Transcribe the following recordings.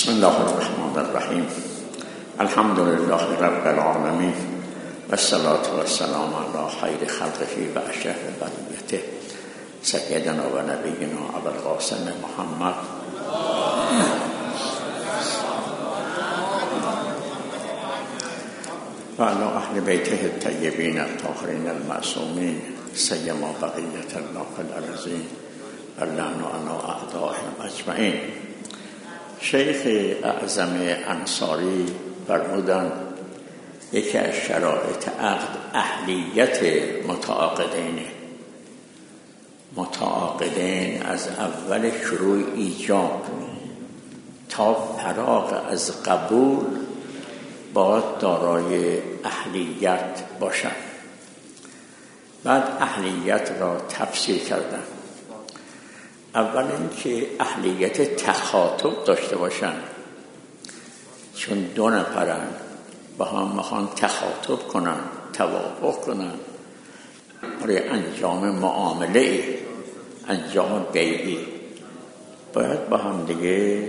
بسم الله الرحمن الرحیم. الحمد لله رب العالمین و الصلاة و السلام علی خیر خلقه و اشرف بریته سیدنا و نبینا ابوالقاسم محمد و علی اهل بیته الطیبین الطاهرین المعصومین سیما بقیة الله الارضین و لعن علی اعدائهم اجمعین. شیخ اعظم انصاری فرمودند یکی از شرایط عقد اهلیت متعاقدین از اول شروع ایجاب تا فراغ از قبول باید دارای اهلیت باشند. بعد اهلیت را تفسیر کردند. اول اینکه اهلیت تخاطب داشته باشند، چون دو نفرن با هم میخوان تخاطب کنن، توافق کنن برای انجام معامله، انجام بیعی، باید با هم دیگه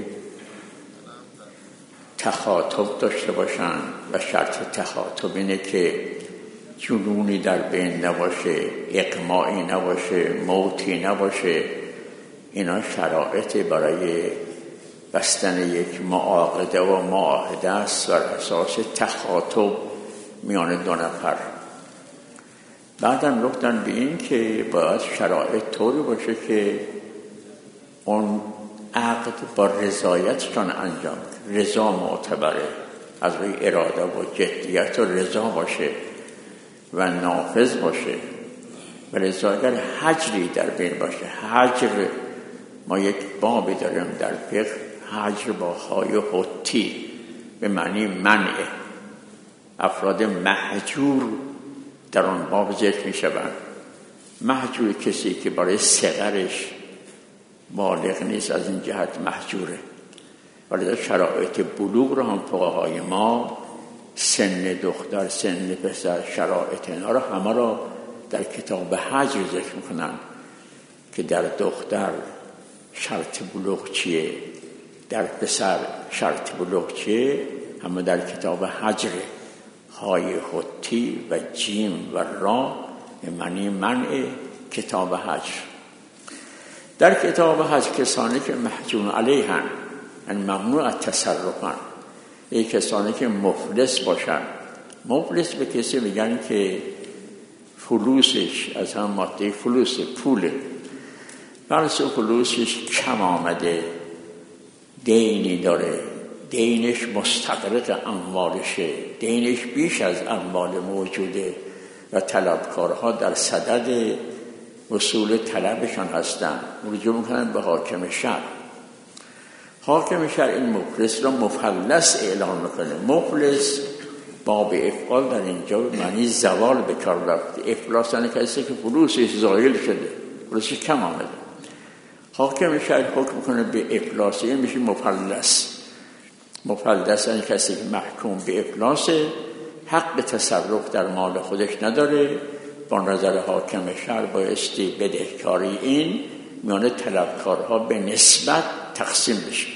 تخاطب داشته باشن و شرط تخاطب اینه که جنونی در بین نباشه، اقماعی نباشه، موتی نباشه. اینا شرایط برای بستن یک معاقده و معاهده است بر اساس تخاطب میان دو نفر. بعدم گفتن به این که باید شرایط طوری باشه که اون عقد با رضایتشان انجام، رضا معتبره، از روی اراده و جدیت و رضا باشه و نافذ باشه. و رضا اگر حجری در بین باشه، حجر ما یک بابی داریم در فقه، حجر با های حتی به معنی منع. افراد محجور در آن باب ذکر می شوند. محجور کسی که برای صغرش بالغ نیست، از این جهت محجوره. ولی در شرایط بلوغ را هم فقهای ما سن دختر، سن پسر، شرایط اینا را همه را در کتاب حجر ذکر میکنن که در دختر شرط بلوغ چیه، در پسر شرط بلوغ چیه، همه در کتاب حجر. های حتی و جیم و را معنی منع کتاب حجر. در کتاب حجر کسانی که محجون علیهن، یعنی ممنوع التصرفن، یک کسانی که مفلس باشن. مفلس به کسی میگن که فلوسش از هم ماده فلوس، پوله، فرض فلوسش کم آمده، دینی داره، دینش مستغرق اموالشه، دینش بیش از اموال موجوده و طلبکارها در صدد وصول طلبشان هستند. رجوع میکنن به حاکم شهر. حاکم شهر این مفلس را مفلس اعلام میکنه. مفلس باب افعال در اینجا معنی زوال به کار رفته. افلاس یعنی کسی که فلوسش زایل شده، فلوسش کم آمده. حاکم شهر حکم میکنه به افلاس، این میشه مفلس. مفلس یعنی کسی که محکوم به افلاس، حق تصرف در مال خودش نداره. با نظر حاکم شهر بایستی بدهکاری این میان طلبکارها به نسبت تقسیم بشه.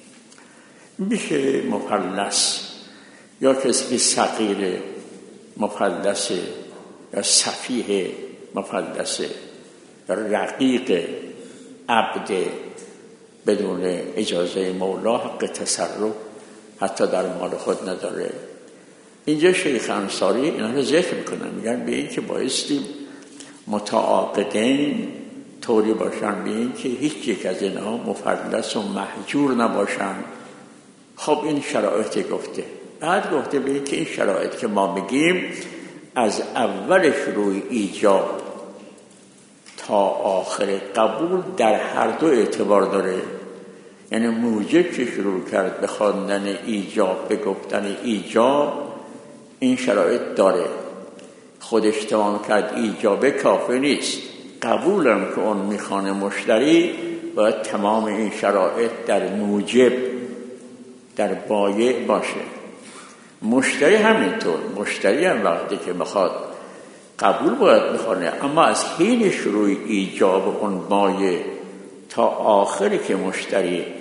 میشه مفلس. یا کسی که صغیر مفلسه، یا سفیه مفلسه، یا رقیق عبد بدون اجازه مولا حق تصرف حتی در مال خود نداره. اینجا شیخ انصاری اینا رو ذکر میکنن، میگن به این که بایستی متعاقدین طوری باشن، به این که هیچ یک از اینها مفلس و محجور نباشن. خب این شرایط گفته. بعد گفته به این که این شرایط که ما میگیم از اول شروع ایجاب تا آخر قبول در هر دو اعتبار داره. یعنی موجب که شروع کرد به خواندن ایجاب، به گفتن ایجاب، این شرایط داره. خودش تمام کرد ایجابه کافی نیست. قبولم که اون میخوانه مشتری، باید تمام این شرایط در موجب، در بایع باشه. مشتری همینطور. مشتری هم وقتی که میخواد قبول باید میخوانه، اما از حین شروع ایجاب اون بایع تا آخری که مشتری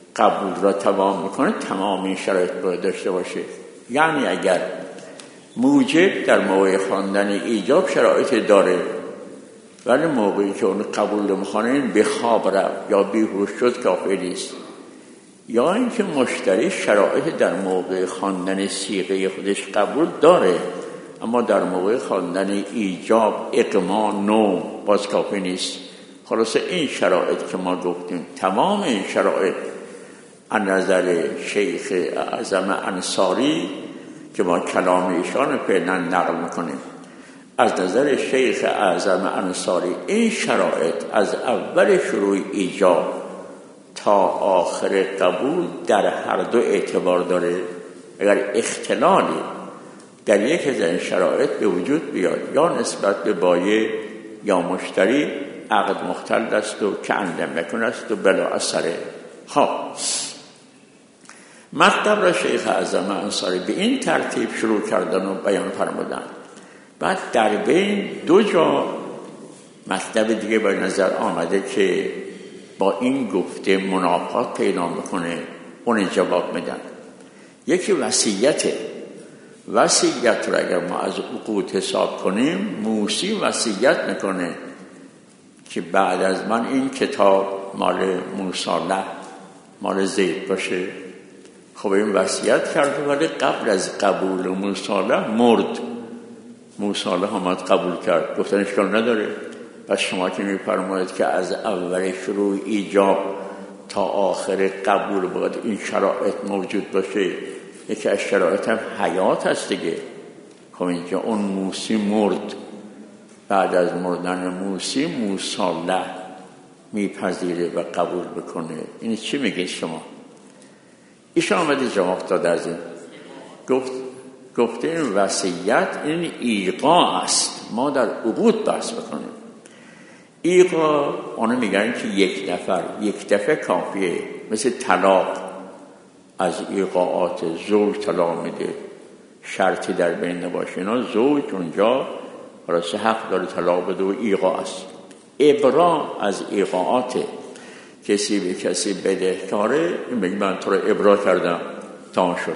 قبول را تمام میکنه تمام این شرایط باید داشته باشه. یعنی اگر موجب در موقع خواندن ایجاب شرایط داره ولی موقعی که اون قبول میخوانه این به خواب رفت یا بیهوش شد کافی نیست، یا اینکه مشتری شرایط در موقع خواندن صیغه خودش قبول داره اما در موقع خواندن ایجاب اقماع نو باز کافی نیست. خلاصه این شرایط که ما گفتیم تمام این شرایط از نظر شیخ اعظم انصاری که ما کلام ایشان فعلا نقل میکنیم، از نظر شیخ اعظم انصاری این شرایط از اول شروع ایجاب تا آخر قبول در هر دو اعتبار داره. اگر اختلالی در یک از این شرایط به وجود بیاد یا نسبت به بایع یا مشتری عقد مختل است و که اندم نکن است و بلا اثره. مطلب را شیخ اعظم انصاری به این ترتیب شروع کردن و بیان فرمودن. بعد در بین دو جا مطلب دیگه به نظر آمده که با این گفته منافات پیدا میکنه، اون جواب میدن. یکی وصیت را اگر ما از عقود حساب کنیم، موسی وصیت میکنه که بعد از من این کتاب مال موصالح مال زید باشه. خب این وصیت کرده ولی قبل از قبول موصالح مرد. موصالح آمد قبول کرد، گفتن اشکال نداره. پس شما که میفرمایید که از اول شروع ایجاب تا آخر قبول باید این شرایط موجود باشه، یکی از شرایط هم حیات هست دیگه. خب اینجا اون موسی مرد، بعد از مردن موسی موصالح میپذیره و قبول بکنه. این چی میگید شما؟ ایشان آمده جواب داد از این گفته این وصیت این ایقاع است. ما در عقود بحث بکنیم. ایقاع آنها میگن که یک دفعه کافیه، مثل طلاق. از ایقاعات زوج طلاق میده، شرطی در بین نباشه، اینا زوج اونجا راسه حق داره طلاق بده و ایقاع است. ابرا از ایقاعات کسی به کسی بدهکاره، این میگه من تو رو ابرا کردم تمام شد.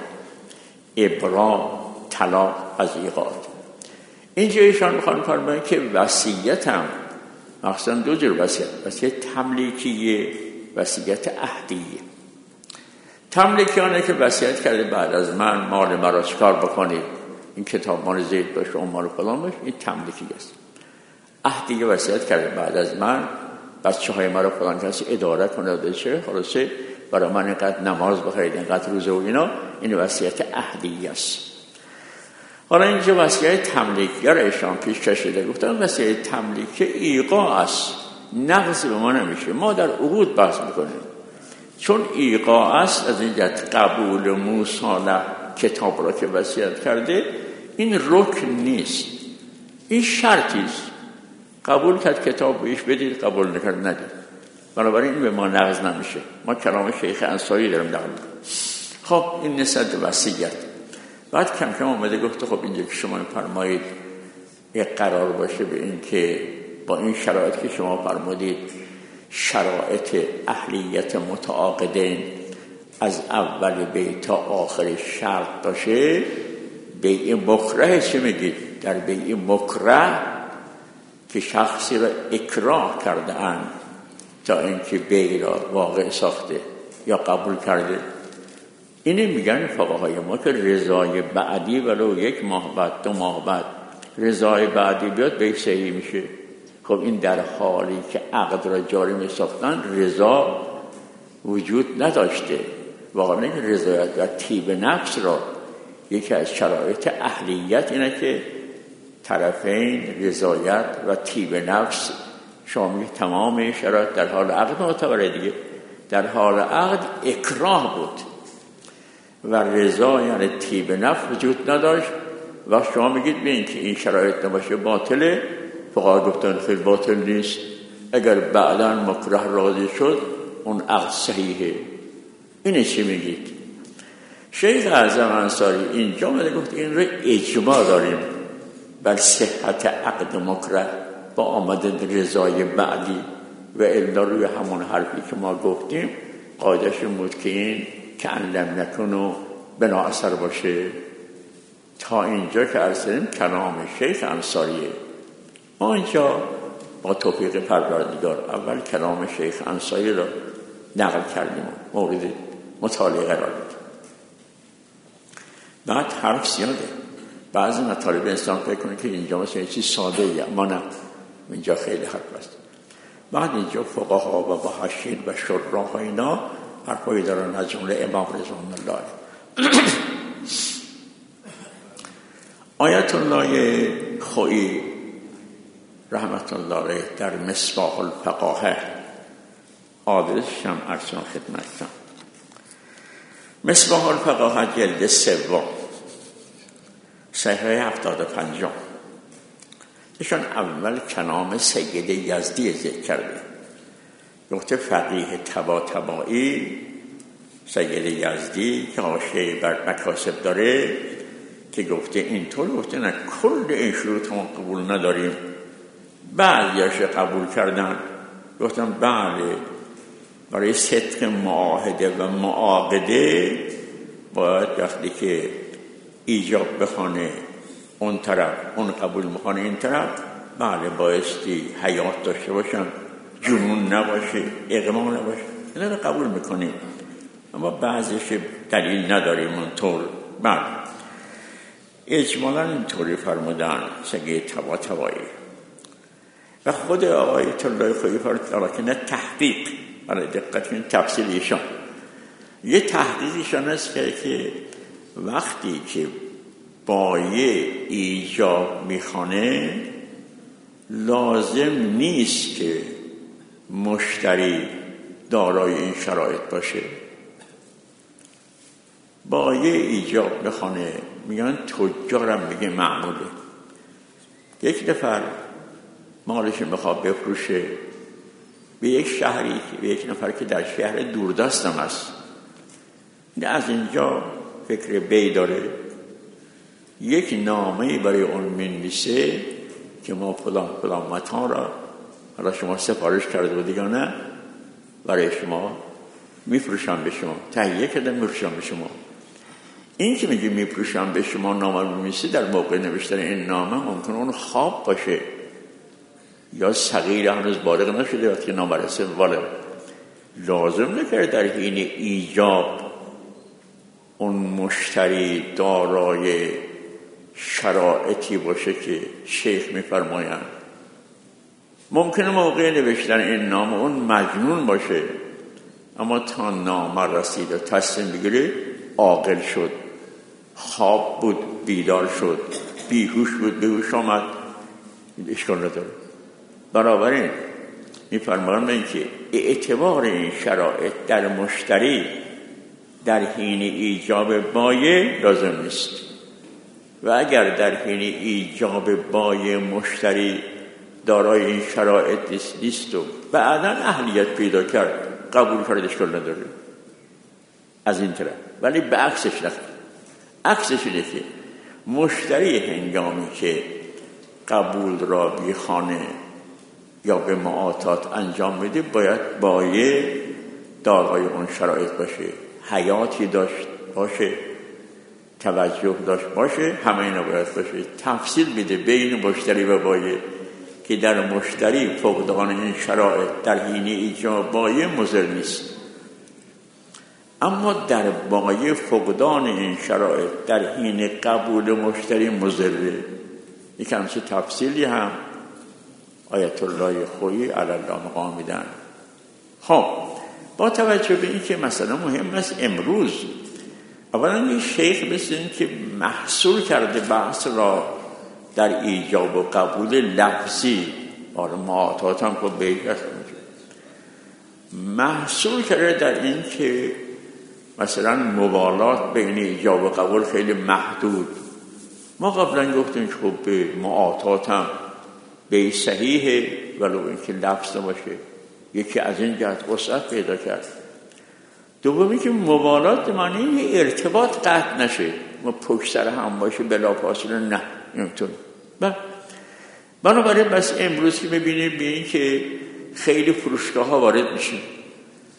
ابرا طلاق از ایقاعات. اینجا ایشان میخوان فرماین که وصیت هم مخصوصا دو جور وصیت تملیکیه، وصیت عهدیه. تملیکیانه که وصیت کرده بعد از من مال مرا چکار بکنید، این کتاب مال زید باشه اون مال فلان باشه، این تملیکی است. عهدیه وصیت کرده بعد از من بچه های مرا فلان کسی اداره کنه بشه، خلاصه برای من اینقدر نماز بخرید، اینقدر روزه و اینا، این وصیت عهدیه است. حالا اینجا وصیت تملیکی را ایشان پیش کشیده، گفتن وصیت تملیکی ایقاع است، نقض به ما نمیشه. ما در عقود بحث میکنیم چون ایقاع است، از این جهت قبول موصالح کتاب را که وصیت کرده این رکن نیست، این شرطی است. قبول کرد کتاب بهش بدید، قبول نکرد ندید، بنابراین این به ما نقض نمیشه. ما کلام شیخ انصاری داریم نقل میکنیم. خب این نسبت وصیت. بعد کم کم آمده گفته خب اینجا که شما فرمایید یک قرار باشه به این که با این شرایط که شما فرمودید شرایط اهلیت متعاقدین از اول بیع تا آخر شرط باشه، بیع مکره چه میگید؟ در بیع مکره که شخصی را اکراه کرده اند تا اینکه بیع را واقع ساخته یا قبول کرده، اینه میگن فقهای ما که رضای بعدی ولو یک ماه بعد 2 ماه بعد رضای بعدی بیاد بیع صحیح میشه. خب این در حالی که عقد را جاری میساختن رضا وجود نداشته. واقعا این رضایت و طیب نفس را یکی از شرایط اهلیت اینه که طرفین رضایت و طیب نفس شامل تمام شرایط در حال عقد معتبره دیگه. در حال عقد اکراه بود و رضا یعنی طیب نفس وجود نداشت و شما میگید به این که این شرایط نباشه باطله. فقها گفتن خیلی باطل نیست، اگر بعداً مکره راضی شد اون عقد صحیحه. اینه چی میگید؟ شیخ اعظم انصاری اینجا میگه گفت این رو اجماع داریم بر صحت عقد مکره با آمدن رضای بعدی و الا روی همون حرفی که ما گفتیم قاعدش بود که این که علم نکن و بنا اثر باشه. تا اینجا که از داریم کلام شیخ انصاریه. ما اینجا با توفیق پروردگار اول کلام شیخ انصاری را نقل کردیم، مورد مطالعه قرار دادیم. بعد حرف زیاده. بعضی مطالب انسان فکر کنه که اینجا مثلا یه چیز ساده ای، اما نه، اینجا خیلی حرف است. بعد اینجا فقها و محشین و شراح و اینا حرفایی دارن، از جمله امام رضوان الله آیت الله خویی رحمت الله علیه در مصباح الفقاهه، آدرسش هم ارسال خدمتتان، مصباح الفقاهه جلد 3 صفحه 75. ایشان اول کلام سید یزدی ذکر کرده. گفته فقیه طباطبایی سید یزدی که حاشیه بر مکاسب داره که گفته اینطور، گفته نه کل این شروط ما قبول نداریم. بعضیاش قبول کردن، گفتم بله، برای صدق معاهده و معاقده باید وقتی که ایجاب بخوانه اون طرف، اون قبول میکنه این طرف، بله بایستی حیات داشته باشن، جنون نباشه، اغما نباشه، اینا رو قبول میکنیم. اما بعضیش دلیل نداریم اونطور. بله اجمالا اینطوری فرمودن سید طباطبایی و خود آیت الله خویی فرمودن که نه تحقیق، برای دقت کنید تفصیل ایشان، یه تحقیقشان است که وقتی که بایع ایجاب میخوانه لازم نیست که مشتری دارای این شرایط باشه. بایع ایجاب میخوانه، میگن تجارم میگه معموله. یک نفر مالش میخواد بفروشه به یک شهری، به یک نفر که در شهر دوردستم است، از اینجا فکر بی داره، یک نامه‌ای برای اون می‌نویسه که ما فلان متاع را حالا شما سفارش کرده بودید یا نه، برای شما میفروشم به شما، تهیه کردم میفروشم به شما. این که میگه میفروشم به شما نامه می‌نویسه، در موقع نوشتن این نامه ممکنه اون خواب باشه یا صغیر هنوز بالغ نشده وقتی نامه رسه بالغ. لازم نکرده در حین ایجاب اون مشتری دارای شرایطی باشه که شیخ میفرمایند. ممکنه موقع نوشتن این نامه اون مجنون باشه، اما تا نامه رسید و تصمیم بگیره عاقل شد، خواب بود بیدار شد، بیهوش بود بهوش آمد، اشکال نداره. بنابراین میفرمایند این که اعتبار این شرایط در مشتری در حین ایجاب بایع لازم نیست، و اگر در حین ایجاب بایع مشتری دارای این شرایط نیست و بعداً اهلیت پیدا کرد قبول کرد، اشکال نداره از این طرف. ولی به عکسش نکنه. عکسش اینه که مشتری هنگامی که قبول را بیخانه یا به معاطات انجام میده باید بایع دارای اون شرایط باشه، حیاتی داشت باشه، توجه داشت باشه، همه اینا باید باشه. تفصیل میده بین مشتری و بایع که در مشتری فقدان این شرایط در حین ایجاب بایع مضر نیست، اما در بایع فقدان این شرایط در حین قبول مشتری مضره. یک همچه تفصیلی هم آیت الله خویی علی الله مقام میدن. خب با توجه به این که مثلا مهم است امروز اولا این شیخ مثل این که محصول کرده بحث را در ایجاب و قبول لفظی، آره معاطات هم خود بیشت محصول کرده در این که مثلا مبالات بین ایجاب و قبول خیلی محدود. ما قبلا گفتیم که خب به معاطات هم به صحیحه ولو اینکه لفظ نباشه، یکی از این جهت وسعت پیدا کرد. دومی که مبالات معنی ارتباط قطع نشه، ما پشت سر هم باشه بلافاصله، نه اینطور. بنابراین بس امروز که میبینیم به این که خیلی فروشگاه ها وارد میشه،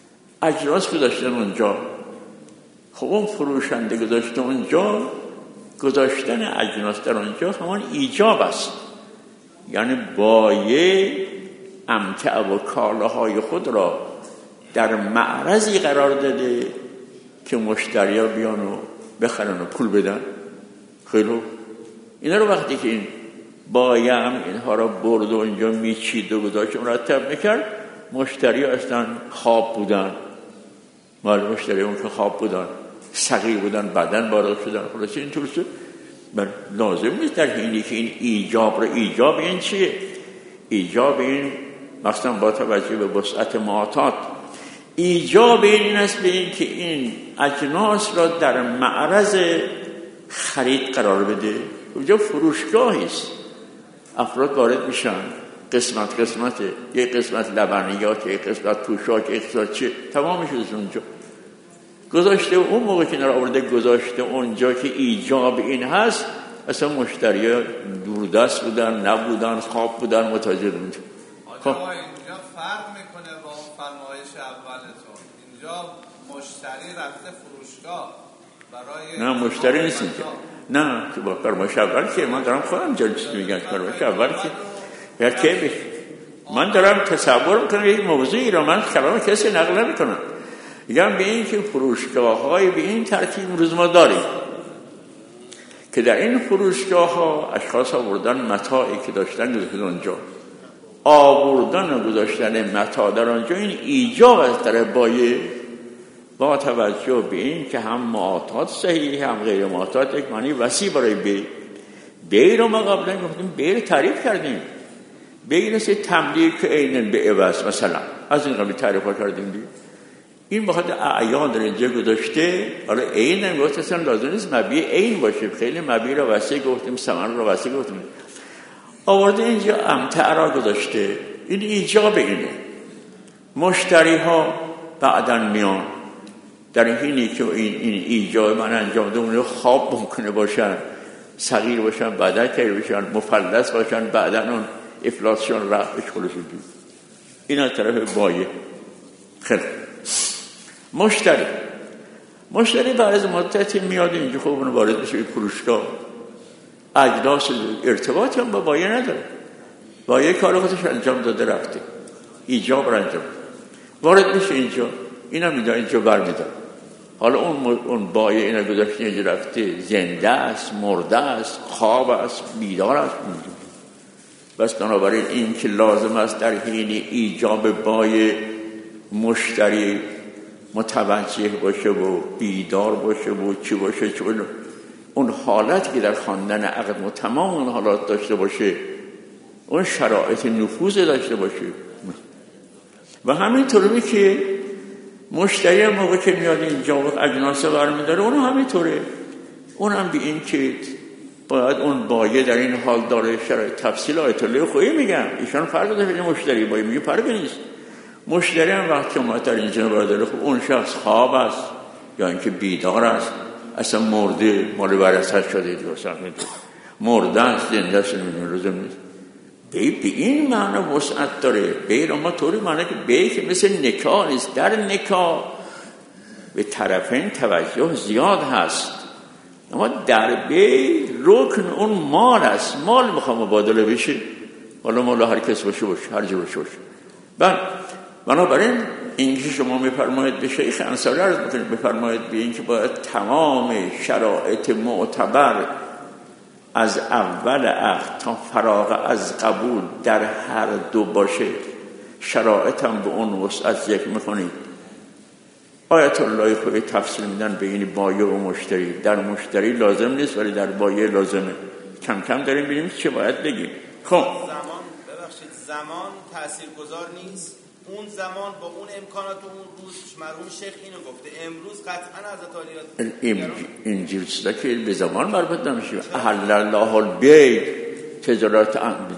اجناس گذاشتن اونجا. خب اون فروشنده گذاشته اونجا، گذاشتن اجناس در اونجا همان ایجاب است. یعنی بایع امتعه و کالاهای خود را در معرضی قرار داده که مشتری‌ها بیان و بخرن و پول بدن. خیلی اینا رو وقتی که این بایع اینها را برد و اینجا میچید و گذاشت مرتب میکرد، مشتری‌ها اصلا خواب بودن، معلوم مشتری اون که خواب بودن، صغیر بودن، بعدن وارد شدن. خلاص این طور شد. لازم نیست در حینی که این ایجاب رو، ایجاب این چیه؟ ایجاب این مثلا با توجه به وسعت معاطات، ایجاب این است به این که این اجناس را در معرض خرید قرار بده. اونجا فروشگاهی است، افراد وارد میشن، قسمت قسمته، یک قسمت لبنیات، یک قسمت پوشاک، یک قسمت چه، تمامش از اونجا گذاشته. اون موقع که نرا آورده گذاشته اونجا که ایجاب این هست، اصلا مشتری‌ها دوردست بودن، نبودن، خواب بودن، متوجه بودن. خب اینجا فرق میکنه با اون فرمایش اولتون. اینجا مشتری رفته فروشگاه برای نه مشتری نیست اینجا. نه تو با فرمایش اول که من دارم خودم جلوس میگم، فرمایش اول که که من دارم تصور میکنم یک موضوعی را، من کلام کسی نقل نمیکنم. میگم به این که فروشگاه‌های به این ترتیب امروز ما داریم که در این فروشگاه‌ها اشخاص آوردن متاعی که داشتن گذاشتن اونجا، آوردن و گذاشتن متاع در آنجا، این ایجاب از طرف بایع با توجه به این که هم معاطات صحیح هم غیر معاطات یک معنی وسیع برای بیع رو ما قبلا گفتیم، بیع رو تعریف کردیم. بیع مثل تملیک عین به عوض مثلا، از این قبل تعریف کردیم دیگه. این بخاطر اعیان در اینجا گذاشته. حالا عین هم گفت اصلا لازم نیست مبیع عین باشه، خیلی مبیع رو وسیع گفتیم، ثمن رو وسیع گفتیم. آورده اینجا امتع را گذاشته. این ایجاب اینه. مشتری ها بعداً میان در حینی که این ایجاب من انجام ده، اونو خواب ممکنه باشن، صغیر باشن، بعداً کبیر باشن، مفلس باشن، بعداً اون افلاسیون رفت بهش خلص بود. این از طرف بایع. خیلی مشتری بعد از مدتی میاد اینجا، خوب اونو وارد بشه به فروشگاه، اجناس ارتباطی هم با بایع نداره، بایع کار خودش انجام داده رفته، ایجاب را انجام وارد میشه اینجا، اینا میدن اینجا برمیدن. حالا اون بایع اینا گذاشته اینجا رفته، زنده است، مرده است، خواب است، بیدار است. بس بنابراین این که لازم است در حین ایجاب بایع مشتری متوجه باشه و بیدار باشه و چی باشه، چون اون حالتی که در خواندن عقد تمام اون حالات داشته باشه، اون شرایط نفوذ داشته باشه. و همینطوری که مشتری موقع که میاد اینجا و اجناس برمیداره، اون همینطوره. اون هم به این که باید اون بایع در این حال داره شرایط تفصیل آیت الله خویی میگم، ایشان فرق داره. مشتری بایع میگه فرق نیست. مشتری هم وقتی اومد در اینجا برداره، خب اون شخص خواب است یا اینکه بیدار است، اصلا مرده، مال ورثت شده، مرده است، زنده است، لازم نیست. به این معنی وسعت داره. بی رو ما طوری معنی که بی که مثل نکاح نیست. در نکاح به طرفین توجه زیاد هست، اما در بی رکن اون مال است. مال میخوام مبادله بشه، حالا مال هر کس باشه هر جا باشه. بنابراین این که شما میفرمایید به شیخ انصاری عرض میکنید، میفرمایید به این که باید تمام شرایط معتبر از اول عقد تا فراغ از قبول در هر دو باشه. شرایط هم به اون وسعت ذکر میکنید. آیت الله خویی تفصیل میدن به این بایع و مشتری. در مشتری لازم نیست ولی در بایع لازمه. کم کم داریم ببینیم چه باید بگیم. خب زمان تاثیرگذار نیست. اون زمان با اون امکانات و اون روز، مرحوم شیخ اینو گفته، امروز قطعا حضرت عالی این چیزا که به زمان مربوط نمیشه. احل الله البیع، تجارت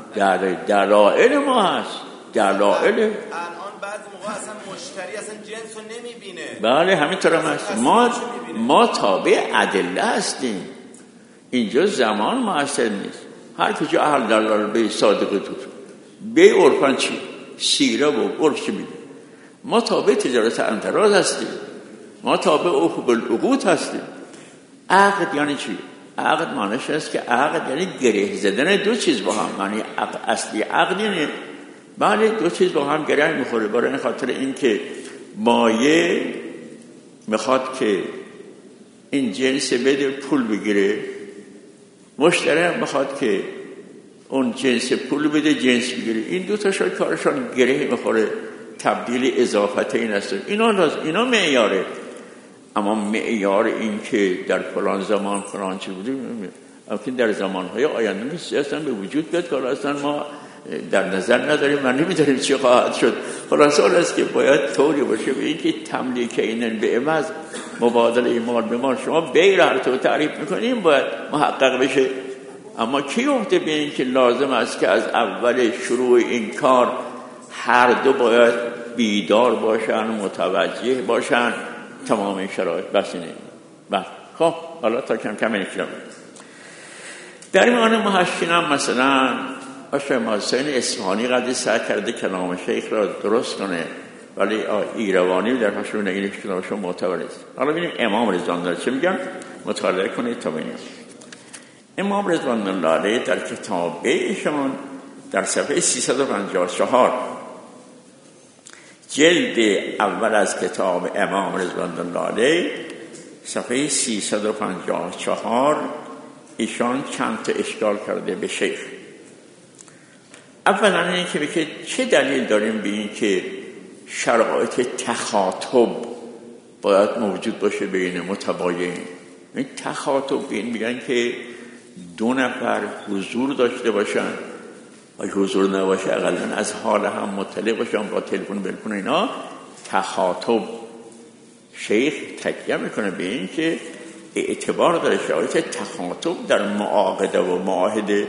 دلائل ما هست. دلائل الان بعضی موقع اصلا مشتری اصلا جنسو نمیبینه. بله همینطور هم هست. ما تابع ادله هستیم. اینجا زمان مؤثر نیست. هر کجا احل الله البیع صادق تو بی عرفان چی؟ سیره و عرف چی میده؟ ما تابع تجارت انتراز هستیم، ما تابع عقوق العقود هستیم. عقد یعنی چی؟ عقد معنیش است که عقد یعنی گره زدن دو چیز با هم. معنی اصلی عقد اینه. بله دو چیز با هم گره میخوره. برای این خاطر اینکه مایه میخواد که این جنس بده پول بگیره، مشتری هم میخواد که اون جنس پول بده جنس بگیره. این دو تاشون کارشان گره میخوره، تبدیل اضافت این است. اینا معیاره. اما معیار این که در فلان زمان فلان چی بوده ممکن در زمانهای آینده نیست اصلا به وجود بیاد که اصلا ما در نظر نداریم، من نمیداریم چی خواهد شد. خلاصه است که باید طوری باشه به این که تملیک اینن به عوض، مبادله مال به مال. شما بیر هر تو تعریف میکنیم باید محقق بشه. اما کی گفته به این که لازم است که از اول شروع این کار هر دو باید بیدار باشن، متوجه باشن تمام این شرایط؟ بس اینه. خب حالا تا کم کم نکلم در این معنی محشین هم مثلا شیخ حسین اصفهانی قدری سعی کرده کلام شیخ را درست کنه، ولی ایروانی در حشون این کلامشون معتبر است. حالا ببینیم امام رضوان الله چه میگن، مطالعه کنید تا ببینید. امام رضوان الله علیه در کتاب ایشان در صفحه 354 جلد اول از کتاب امام رضوان الله علیه صفحه 354 ایشان چند تا اشکال کرده به شیخ. اولا اینه که بگه چه دلیل داریم به این که شرایط تخاطب باید موجود باشه بین متباین؟ این تخاطب این میگن که دو نفر حضور داشته باشن، و حضور نباشه اقلا از حال هم مطلع باشن با تلفن بلکن اینا تخاطب. شیخ تکیه میکنه به این که اعتبار داره شرایط تخاطب در معاقده و معاهده.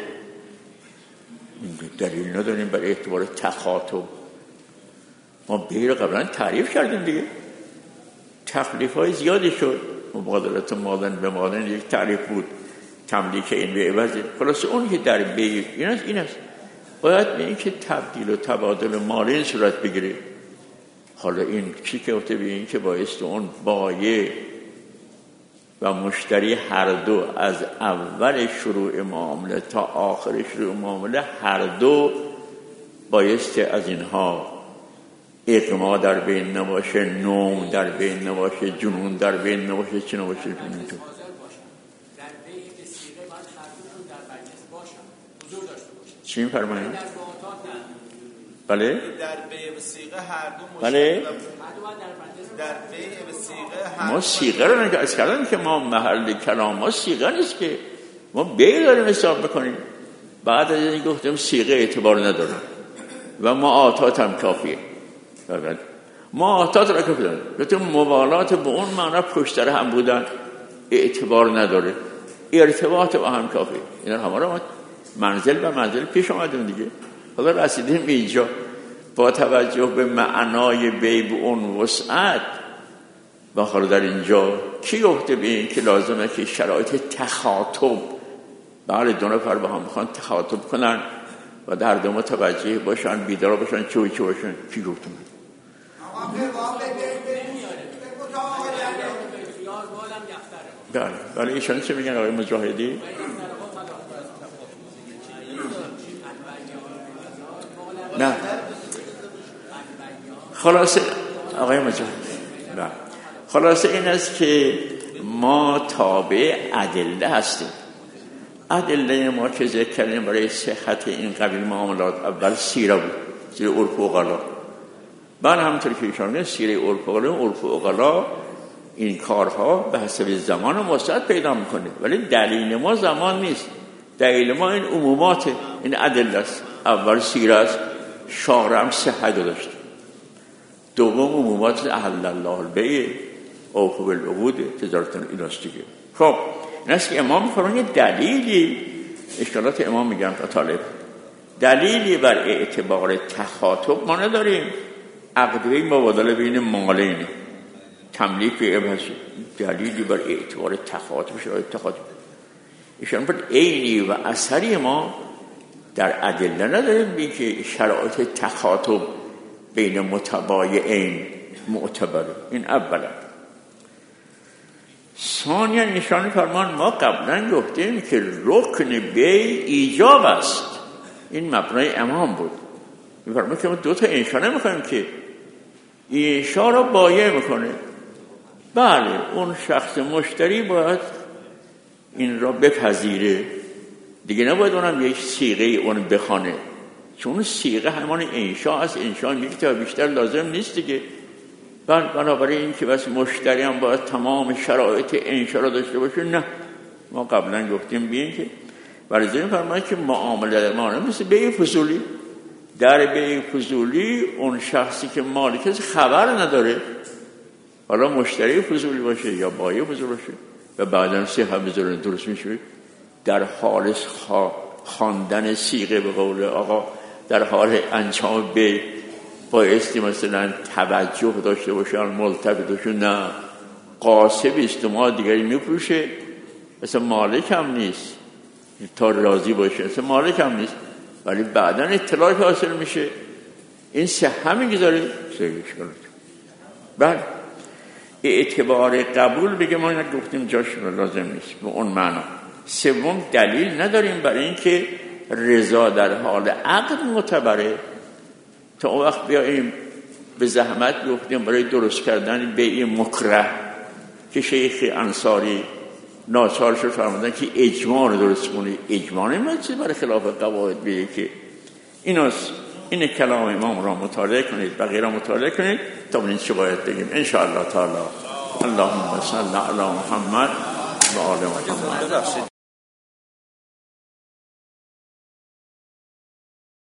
دلیل نداریم برای اعتبار تخاطب. ما بیر قبلا تعریف کردیم دیگه، تخلیف های زیادی شد. مبادلت مادن به مادن یک تعریف بود، تملیک این به عوضی. خلاص اون که در بیر این است باید به این که تبدیل و تبادل مالی صورت بگیره. حالا این چی که گفته به این که بایست اون بایع و مشتری هر دو از اول شروع معامله تا آخر شروع معامله هر دو بایست از اینها اقما در بین نباشه، نوم در بین نباشه، جنون در بین نباشه، چی نباشه اینطور. چی می‌فرمایید؟ بله؟ در بیع و صیغه هر دو بله؟ در بیع و صیغه هر ما صیغه رو نگاه کردن که ما محل کلام ما صیغه نیست که ما بیع داریم حساب بکنیم. بعد از این گفتم صیغه اعتبار نداره و معاطات هم کافیه. معاطات را کافی داره. گفتم موالات به اون معنی پشتر هم بودن اعتبار نداره، ارتباط با هم کافیه. اینا همه رو منزل به منزل پیش آمدیم دیگه. حالا رسیدیم اینجا با توجه به معنای بیع و اون وسعت. و حالا در اینجا کی گفته به این که لازمه که شرایط تخاطب، بله دو نفر با هم میخوان تخاطب کنن و در دو متوجه باشن، بیدار باشن، چه باشن؟ کی گفته؟ بله ایشان چه میگن آقای مجاهدی؟ نه خلاصه آقای مجاهد، نه خلاصه این است که ما تابع ادله هستیم. ادله ما که ذکر کردیم برای صحت این قبیل معاملات اول سیره بود، سیره عرف و اقلا. بعد همونطور که ایشان میگن سیره عرف و اقلا این کارها به حسب زمان و وسعت پیدا میکنه، ولی دلیل ما زمان نیست. دلیل ما این عمومات، این ادله است. اول سیره است، شارع هم صحت داشت. دوم عمومات احل الله البیع اوفوا بالعقود تجارت ایناست دیگه. خب این است که امام فرمان دلیلی اشکالات امام میگن طالب دلیلی بر اعتبار تخاطب ما نداریم. عقدی مبادله بین مالین تملیک عوض، دلیلی بر اعتبار تخاطب شرایط تخاطب ایشان پر عینی و اثری ما در ادله نداریم بی که شرایط تخاطب بین متبایعین معتبره. این اولا. ثانیا ایشان فرمان ما قبلا گفتیم که رکن بی ایجاب است. این مبنای امام بود. میفرماید که ما دو تا انشا نمیخوایم که انشا را بایع میکنه. بله اون شخص مشتری باید این را بپذیره دیگه، نباید اونم یک صیغه اون بخونه، چون صیغه همان انشا است. انشا میگه تا بیشتر لازم نیست دیگه. بنابراین این که بس مشتری هم باید تمام شرایط انشا را داشته باشه، نه. ما قبلا گفتیم بیاین که برای این فرماید که معامله ما مثل بیع فضولی. در بیع فضولی اون شخصی که مالک است خبر نداره، حالا مشتری فضولی باشه یا بایع فضولی باشه و بعداً صیغه بذارن درست میشه. در حال خواندن صیغه به قول آقا در حال انجام بیع بایستی مثلا توجه داشته باشه، ملتفت باشه. نه، قاسب است ما دیگری میفروشه، مثلا مالک هم نیست تا راضی باشه، مثلا مالک هم نیست، ولی بعداً اطلاعی حاصل میشه این صحه میگذاره صحیح شد. بله اعتبار قبول بگه ما گفتیم جاش لازم نیست به اون معنا. سوم دلیل نداریم برای اینکه رضا در حال عقد معتبره. تا اون وقت بیاییم به زحمت گفتیم برای درست کردن بیع مکره که شیخ انصاری ناچار شد فرمودن که اجماع رو درست کنی. اجماع نمیشه برای خلاف قواعد بیه که این کلام امام را مطالعه کنید، بقیه را مطالعه کنید تا ببینید چه باید بگیم ان شاء الله تعالی. اللهم صل علی محمد و آل محمد.